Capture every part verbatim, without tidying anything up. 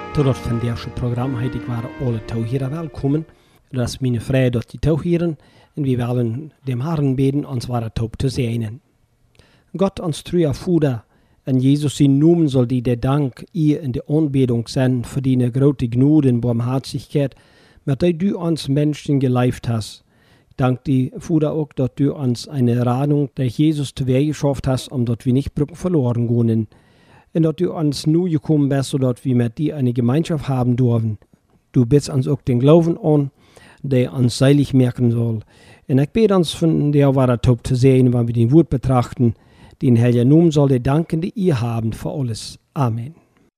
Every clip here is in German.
Tot het vandaagse programma heet ik waren alle touwheren welkom. Dat is mijn vrije dat die touwheren en we willen dem Herren beden ons ware taub te zijn. God ons trouwe Vader en Jezus zijn noemen soll die der Dank ihr in de aanbidding zijn voor die grote gnade en barmherzigkeit, met dat du ons Menschen geleifd hast. Dank die Vader ook dat du ons eine Radung der Jesus teweeg geschafft hast, omdat wir nicht verloren gehen. En dat du ons nu gekommen bist, zodat we met die eine Gemeinschaft haben dürfen. Du bist uns auch den Glauben an, der uns seilig merken soll. En ik bid ons von der ware taub zu sehen, wenn wir den Wort betrachten, den Herr Namen soll der danken, die ihr haben für alles. Amen.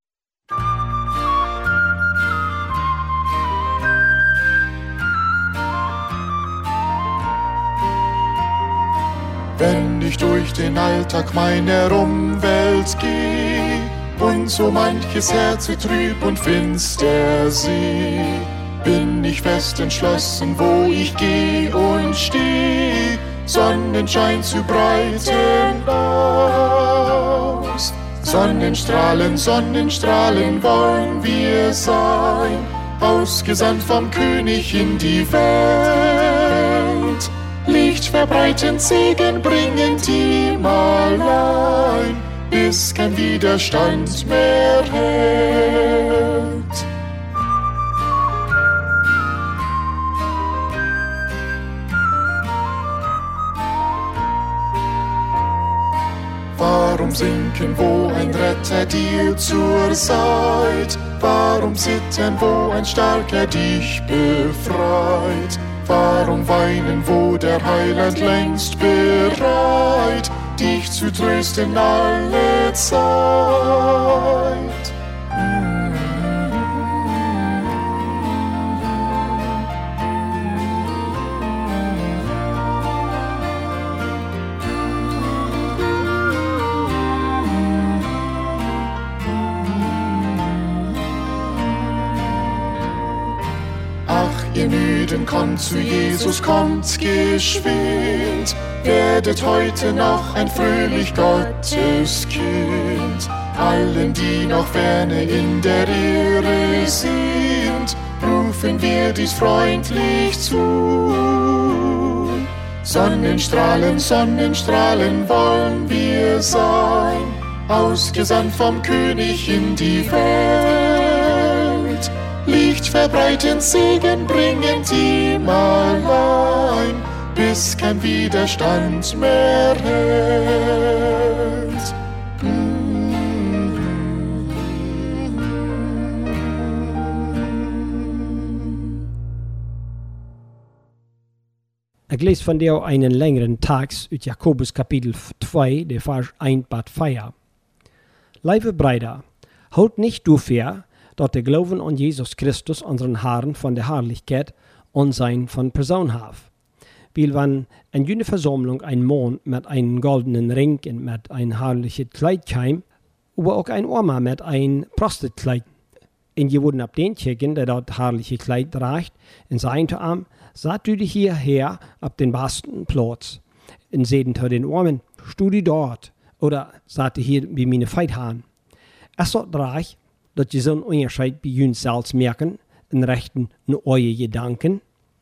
Wenn ich durch den Alltag meiner Umwelt geh und so manches Herz trüb und finster seh, bin ich fest entschlossen, wo ich geh und steh, Sonnenschein zu breiten aus. Sonnenstrahlen, Sonnenstrahlen wollen wir sein, ausgesandt vom König in die Welt. Licht verbreitend, Segen bringend ihm allein, bis kein Widerstand mehr hält. Warum sinken, wo ein Retter dir zur Seite? Warum zittern, wo ein Starker dich befreit? Warum weinen, wo der Heiland längst bereit, dich zu trösten alle Zeit? Ihr Müden, kommt zu Jesus, kommt geschwind, werdet heute noch ein fröhlich Gotteskind. Allen, die noch ferne in der Irre sind, rufen wir dies freundlich zu. Sonnenstrahlen, Sonnenstrahlen wollen wir sein, ausgesandt vom König in die Welt. Licht verbreitend, Segen bringend ihm allein, bis kein Widerstand mehr hält. Ich lese von dir einen längeren Text aus Jakobus Kapitel zwei, der Vers eins bis vier. Liebe Brüder, halt nicht dafür, dat der Glauben an Jesus Christus, unseren Herrn, von der Herrlichkeit und sein von Person hat. Weil wenn in jene Versammlung ein Mann mit einem goldenen Ring und mit einem herrlichen Kleid kam, aber auch ein Oma mit einem Prostetkleid. Und je wurden ab den Checken, der dort herrliche Kleid trägt, in seinem Arm, sagt du dich hierher ab den besten Platz. Und sehen zu den Armen, studi dort, oder sagte hier wie meine Feithahn. Es sagt reich, dat je zo'n onderscheid bij jezelf merken en rechten naar eure Gedanken.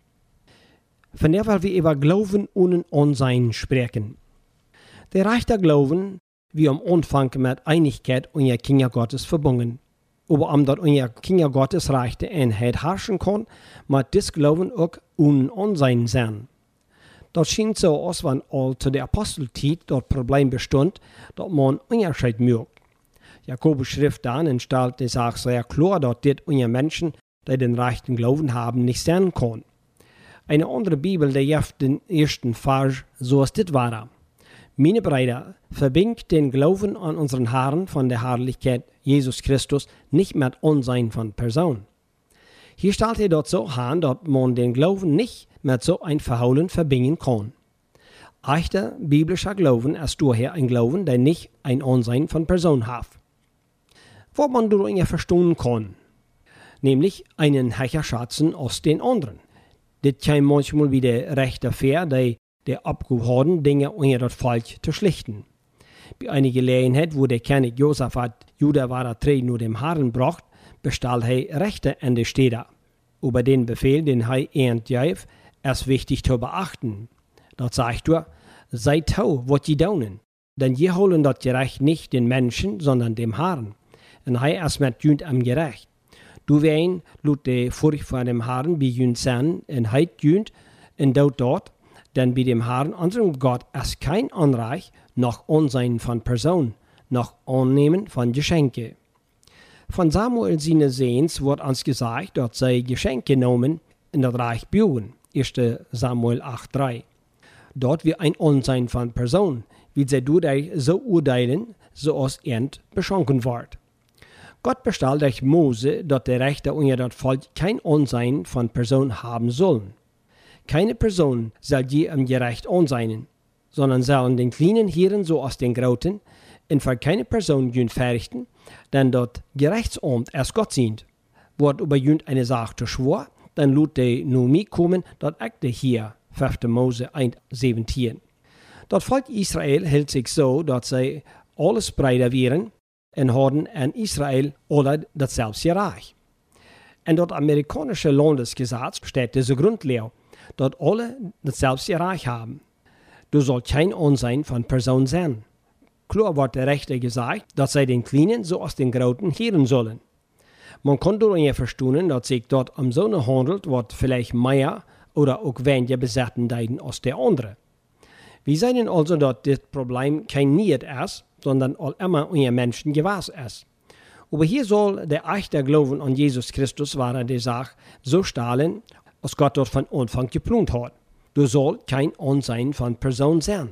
Vandaar weil wir über Glauben und Unsein sprechen. Der rechte Glauben, wie am Anfang mit Einigkeit unser Kinder Gottes verbunden. Aber omdat unser Kinder Gottes rechte Einheit herrschen kann, muss das Glauben auch un Unsein sein. Das schien so, als wenn all zu der Apostelzeit das Problem bestund, dass man Unterscheid mögt. Jakobus Schrift dann stellt die Sache sehr klar, dass das unter Menschen, die den rechten Glauben haben, nicht sein kann. Eine andere Bibel, die gibt den ersten Vers, so ist das war. Meine Brüder, verbindet den Glauben an unseren Herrn von der Herrlichkeit Jesus Christus nicht mit Unsein von Person. Hier stellt er dort so an, dass man den Glauben nicht mit so ein Verhaulen verbinden kann. Echter biblischer Glauben ist daher ein Glauben, der nicht ein Unsein von Person hat. Was man darunter verstehen kann, nämlich einen Hecher schätzen aus den anderen. Das kann manchmal wie der rechte Fair, der der abgehoben Dinge unter das Falsch zu schlichten. Bei einer Gelegenheit, wo der König Josaphat Juda war treten nur dem Herrn bracht, bestellt hij Rechte an die Städte. Über den Befehl, den hij ernt gaf, ist wichtig zu beachten. Dort sagt er, sei tau, was je daunen. Denn je holen das Gerecht nicht den Menschen, sondern dem Herrn. Und hij ist mit jünd am Gerecht. Du wein, lut de Furcht vor dem Herrn bei jünd sein, und heit jünd, und dort dort, denn bei dem Herrn, unserem Gott, ist kein Anreich, noch Unsein von Person, noch Annehmen von Geschenke. Von Samuel seine Sehens wird uns gesagt, dass sei Geschenke genommen in das Reich bauen. erster Samuel acht drei. Dort wird ein Unsein von Person, wie sie durch so urteilen, so aus Ernt beschonken wird. Gott bestellt durch Mose, dass der Rechte unter das Volk kein Unsein von Person haben sollen. Keine Person soll je am Gerecht unseinen, sondern sollen den kleinen Hirn so aus den Groten, und für keine Person jünd verrichten, denn dort Gerechtsamt erst Gott sind. Wird über jünd eine Sache zu schwor, dann lud de nu mi kommen, dort ekte hier, fünfter Mose eins siebzehn. Das Volk Israel hält sich so, dass sie alles breiter wären, und haben an Israel alle dasselbe Reich. Und das amerikanische Landesgesetz steht diese Grundlehre, dass alle dasselbe Reich haben. Du sollst kein Unsein von Person sein. Klar wird der Rechter gesagt, dass sie den Kleinen so aus den Groten hören sollen. Man kann darüber verstehen, dass sich dort um so eine handelt, was vielleicht mehr oder auch weniger besetzten Deiden als der andere. Wir sehen also, dass das Problem kein Niet ist, sondern all immer unter Menschen gewahr ist. Aber hier soll der echte Glauben an Jesus Christus war die Sache so stahlen, als Gott dort von Anfang geplant hat. Du sollst kein Unsein von Person sein.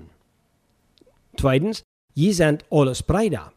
Zweitens, je sind alles Brüder.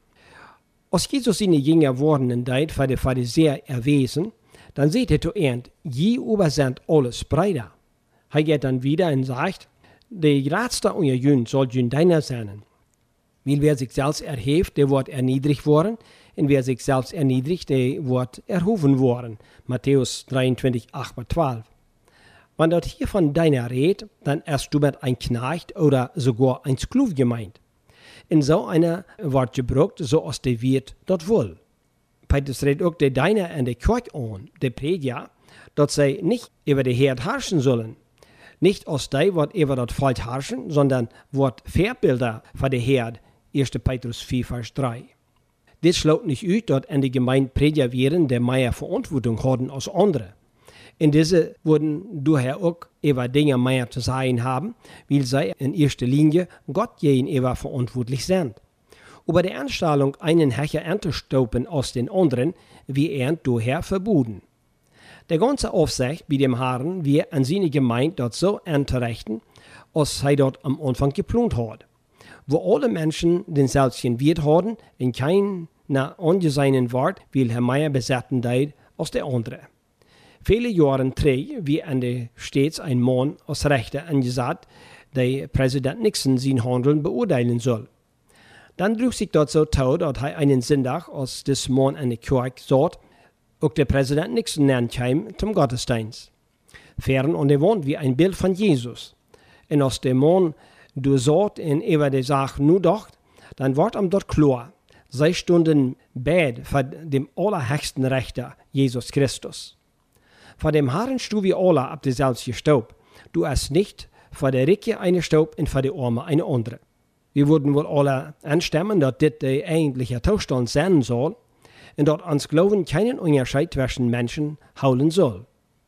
Als Jesus seine Jünger wurden Zeit für die Pharisäer erwiesen, dann seht ihr zuerst, je über sind alles Brüder. Er geht dann wieder und sagt, der Gradste unter Jünd soll Jünd deiner sein. Weil wer sich selbst erhebt, der wird erniedrigt worden, und wer sich selbst erniedrigt, der wird erhoben worden. Matthäus dreiundzwanzig, acht bis zwölf. Wenn dort hier von deiner redet, dann ist du mit ein Knecht oder sogar ein Sklav gemeint. In so einer wird gebraucht, so aus der Wirt dort wohl. Petrus redet auch der Deiner an der Kirche an, der Prediger, dass sie nicht über die Herd herrschen sollen. Nicht aus der wird über das Volk herrschen, sondern wird Vorbilder für die Herd, erster Petrus vier, Vers drei. Das schlägt nicht aus, dass in der Gemeinde Prediger wären, der mehr Verantwortung hatten als andere. In diese wurden daher auch über Dinge mehr zu sagen haben, weil sie in erster Linie Gott gegenüber verantwortlich sind. Über die Anstellung einen Hecher anzustoppen aus den anderen, wie er daher verboten. Der ganze Aufsicht bei dem Herrn wird an seine Gemeinde dort so anzurichten, als er dort am Anfang geplant hat. Wo alle Menschen denselben Wirt haben, in keiner angesehenen Wort, will Herr Meier besetzen Deid als der andere. Viele Jahre trei, wie an der stets ein Mann als Rechter angesagt, der Präsident Nixon sein Handeln beurteilen soll. Dann trug sich dort so tau, dass er einen Sonntag, als des Mann an der Kirche sagt, auch der Präsident Nixon nennt kam zum Gottesdienst. Fern und er wohnt wie ein Bild von Jesus. Und als der Mann du sagt und über die Sache nur dacht, dann wird ihm dort klar, sei Stunden Bad für dem allerhöchsten Richter, Jesus Christus. Vor dem Herrn stu wir alle ab derselben Staub. Du hast nicht vor der Ricke eine Staub und vor der Arme eine andere. Wir würden wohl alle anstimmen, dass das der eigentliche Zustand sein soll und dass uns Glauben keinen Unterschied zwischen Menschen holen soll.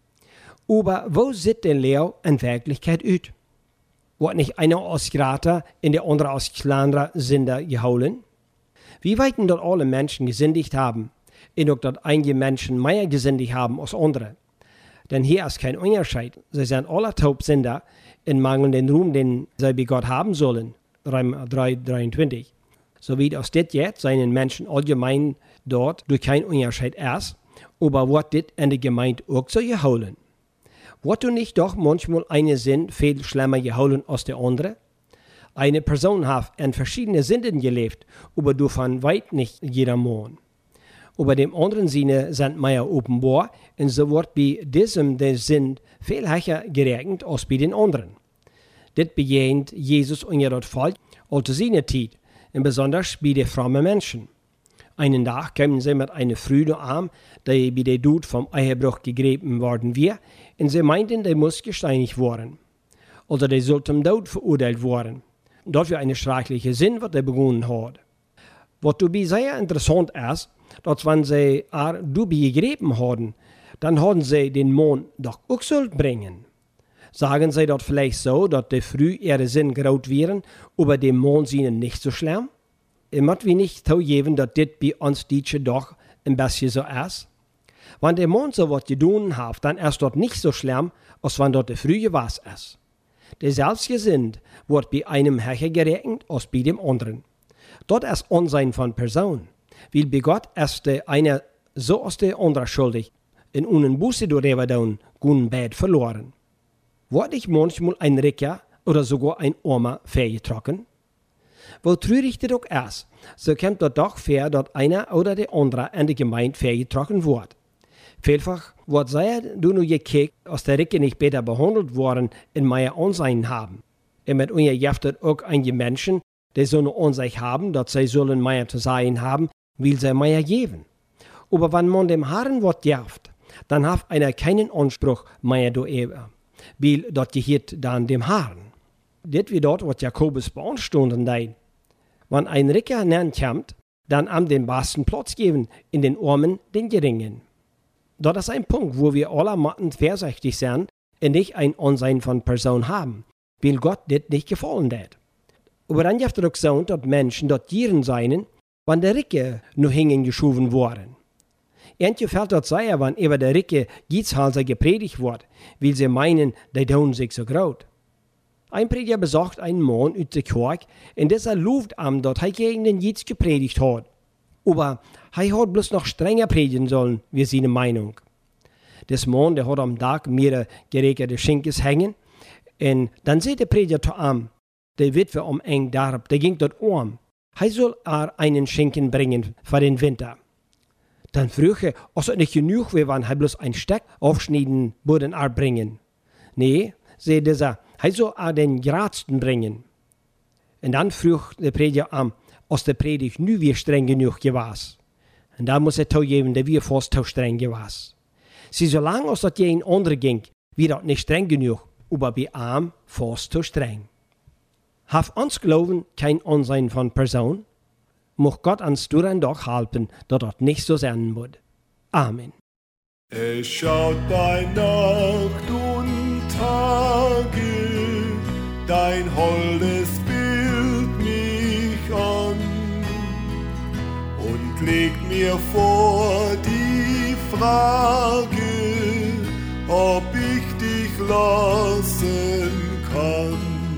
Aber wo sieht der Lehre in Wirklichkeit aus? Wird nicht einer als Grater und der andere als kleiner Sünder geholen? Wie weit dort alle Menschen gesündigt haben und auch dort einige Menschen mehr gesündigt haben als andere? Denn hier ist kein Unterschied. Sie sind alle Taubsünder und mangeln den Ruhm, den sie bei Gott haben sollen. Römer drei, dreiundzwanzig. So wie aus dit jetzt seinen Menschen allgemein dort durch kein Unterschied erst, aber wird dit in der Gemeinde auch so geholen. Wird du nicht doch manchmal eine Sinn viel schlimmer geholen als der andere? Eine Person hat in verschiedenen Sünden gelebt, aber du von weit nicht jeder Mann. Über dem anderen Sinne sind mehr offenbar, und so wird bei diesem der Sinn viel höher gerechnet als bei den anderen. Das bejahend Jesus unter das Volk, also seine Zeit, und besonders bei den frommen Menschen. Einen Tag kamen sie mit einer Frau an, die bei der Tod vom Ehebruch gegriffen worden war, und sie meinten, die muss gesteinigt worden. Oder die sollte zum Tod verurteilt worden. Das war eine schreckliche Sinn, was er begonnen hat. Was dabei sehr interessant ist, dass wenn sie er dabei gegriffen haben, dann haben sie den Mann doch auch sollt bringen. Sagen sie das vielleicht so, dass die Früh ihre Sinn graut wären, aber dem Mann ihnen nicht so schlimm? Ich muss wir nicht zugeben, dass das bei uns Deutschen doch ein bisschen so ist. Wenn der Mann so was getan hat, dann ist das nicht so schlimm, als wenn das der Frühe was ist. Der Selbstgesinnt wird bei einem höher gerechnet als bei dem anderen. Das ist Unsein von Person. Weil bei Gott ist der eine so als der andere schuldig. In einen Buße darüber tun, guten Bett verloren. Wird ich manchmal ein Ricker oder sogar ein Oma vergetrocken? Wo traurig das auch ist, so kommt das doch vor, dass einer oder der andere in der Gemeinde vergetrocken wird. Vielfach wird sehr du nur gekickt, als der Ricker nicht besser behandelt worden in meiner Ansehen haben. Und mit uns jeftet auch einige Menschen, die so eine Ansicht haben, dass sie sollen mehr zu sein haben, will sie mehr geben. Aber wenn man dem Herrn was jeft, dann hat einer keinen Anspruch mehr darüber, weil das gehört dann dem Herrn. Das wie dort, was Jakobus beanstanden hat. Wenn ein Ricker kommt, dann am den besten Platz geben, in den Armen den Geringen. Das ist ein Punkt, wo wir alle Matten vorsichtig sind und nicht ein Ansehen von Person haben, weil Gott das nicht gefallen hat. Aber dann gibt es auch so, dass Menschen dort Tieren seien, wenn der Ricker noch hingeschoben wurden. Entje fällt das sehr, wenn über der Ricker Gietshalser gepredigt wird, weil sie meinen, die tun sich so groß. Ein Prediger besucht einen Mann aus der Kirche, und dieser lobt ihm, dass er gegen den Giets gepredigt hat. Aber er hat bloß noch strenger predigen sollen, wie seine Meinung. Das Mann, der hat am Tag mehrere geregelte Schinkes hängen, und dann sieht der Prediger zu ihm, der Witwe um eng Darb, der ging dort um. Er soll er einen Schinken bringen für den Winter. Dann frühe, als es nicht genug wäre, wenn er bloß ein Steck aufschneiden würden er bringen. Nee, sei dieser, er soll er den geradsten bringen. Und dann frug der Prediger an, als der Predigt nu weer streng genug gewesen. Und da muss er toegeben, der wir fast zu streng gewesen. Sie solange als das je andere ging, wie das nicht streng genug, aber bei ihm fast zu streng. Haf uns Glauben kein Ansehen von Person, mocht Gott uns durch doch helfen, dass das nicht so sein wird. Amen. Es schaut bei Nacht und Tage, dein holdes Bild mich an und legt mir vor die Frage, ob ich dich lassen kann.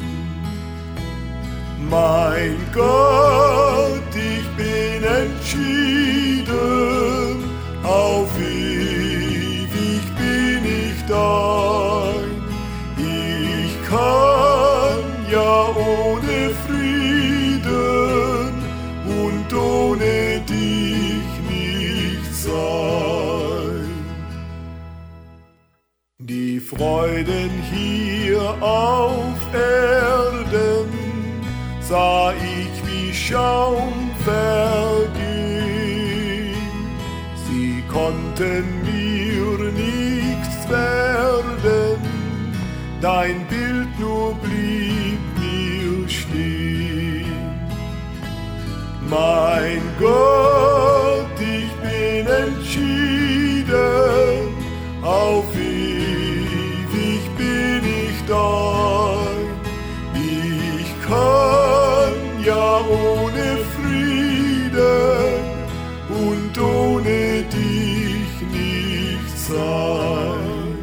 Mein Gott, ich bin entschieden, auf ewig bin ich dein. Ich kann ja ohne Frieden und ohne dich nicht sein. Die Freuden hier auf Erden sah ich wie Schaum vergehen. Sie konnten mir nichts werden, dein Bild nur blieb mir stehen. Mein Gott, ich bin entschieden, auf ewig bin ich dein. Ich kann ja ohne Frieden und ohne dich nicht sein.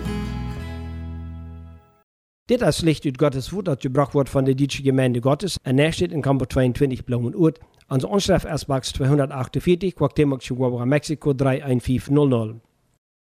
Das ist Licht aus Gottes Wort, das gebracht wird von der deutschen Gemeinde Gottes. Und er steht in Kampo zweiundzwanzig Blumenurt. Unsere Anschrift ist Box zweihundertachtundvierzig, Quacktemoc, Chihuahua, Mexiko drei eins fünf null null.